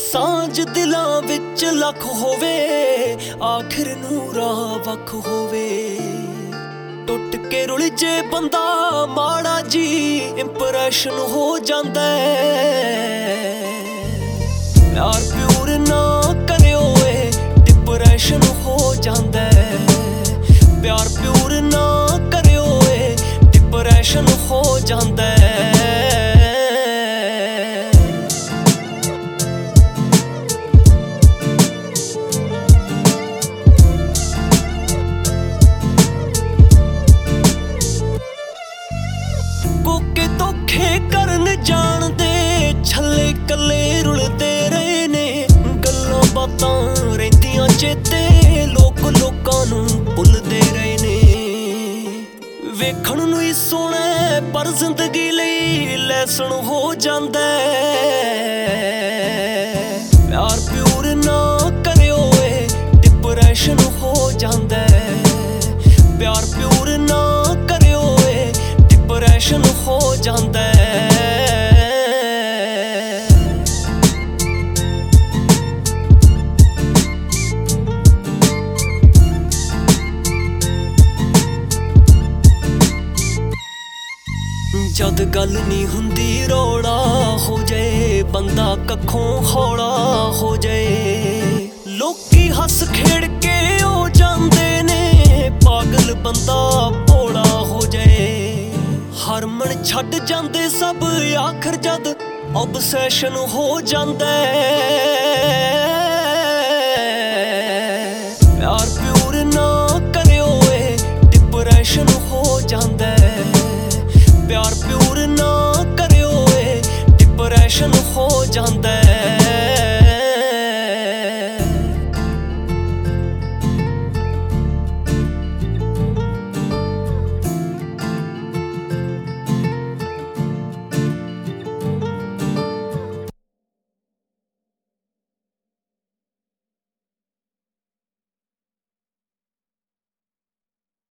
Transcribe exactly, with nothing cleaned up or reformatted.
ਸਾਂਝ ਦਿਲਾਂ ਵਿੱਚ ਲੱਖ ਹੋਵੇ, ਆਖਿਰ ਨੂੰ ਰਾਹ ਵੱਖ ਹੋਵੇ। ਟੁੱਟ ਕੇ ਰੁਲ ਜੇ ਬੰਦਾ ਮਾੜਾ ਜੀ ਇੰਪ੍ਰੈਸ਼ਨ ਹੋ ਜਾਂਦਾ। ਪਿਆਰ ਪਿਓਰ ਨਾ ਕਰਿਓ ਏ ਡਿਪਰੈਸ਼ਨ ਹੋ ਜਾਂਦਾ। ਪਿਆਰ ਪਿਓਰ ਨਾ ਕਰਿਓ ਏ ਡਿਪਰੈਸ਼ਨ ਹੋ ਜਾਂਦਾ। ਕੋਕੇ ਧੋਖੇ ਕਰਨ ਜਾਣਦੇ ਛੱਲੇ ਕੱਲੇ ਰੁਲਦੇ ਰਹੇ ਨੇ। ਗੱਲਾਂ ਬਾਤਾਂ ਰਹਿੰਦੀਆਂ ਚੇਤੇ, ਲੋਕ ਲੋਕਾਂ ਨੂੰ ਭੁੱਲਦੇ ਰਹੇ ਨੇ। ਵੇਖਣ ਨੂੰ ਹੀ ਸੋਹਣਾ ਪਰ ਜ਼ਿੰਦਗੀ ਲਈ ਲੈਸਨ ਹੋ ਜਾਂਦਾ। ਪਿਆਰ ਪਿਓਰ ਨਾ ਕਰਿਓ ਏ ਡਿਪਰੈਸ਼ਨ ਹੋ ਜਾਂਦਾ। ਪਿਆਰ ਪਿਓਰ ਨਾ ਕਰਿਓ ਏ ਡਿਪਰੈਸ਼ਨ ਹੋ ਜਾਂਦਾ। ਜਦ ਗੱਲ ਨਹੀਂ ਹੁੰਦੀ ਰੌਲਾ ਹੋ ਜਾਏ, ਬੰਦਾ ਕੱਖੋਂ ਹੌਲਾ ਹੋ ਜਾਏ। ਲੋਕੀ ਹੱਸ ਖੇਡ ਕੇ ਹੋ ਜਾਂਦੇ ਨੇ, ਪਾਗਲ ਬੰਦਾ ਭੋਲਾ ਹੋ ਜਾਏ। ਹਰਮਨ ਛੱਡ ਜਾਂਦੇ ਸਭ ਆਖਰ ਜਦ ਓਬਸੈਸ਼ਨ ਹੋ ਜਾਂਦਾ। ਪਿਆਰ ਪਿਓਰ ਨਾ ਕਰਿਓ ਏ ਡਿਪਰੈਸ਼ਨ ਹੋ ਜਾਂਦਾ।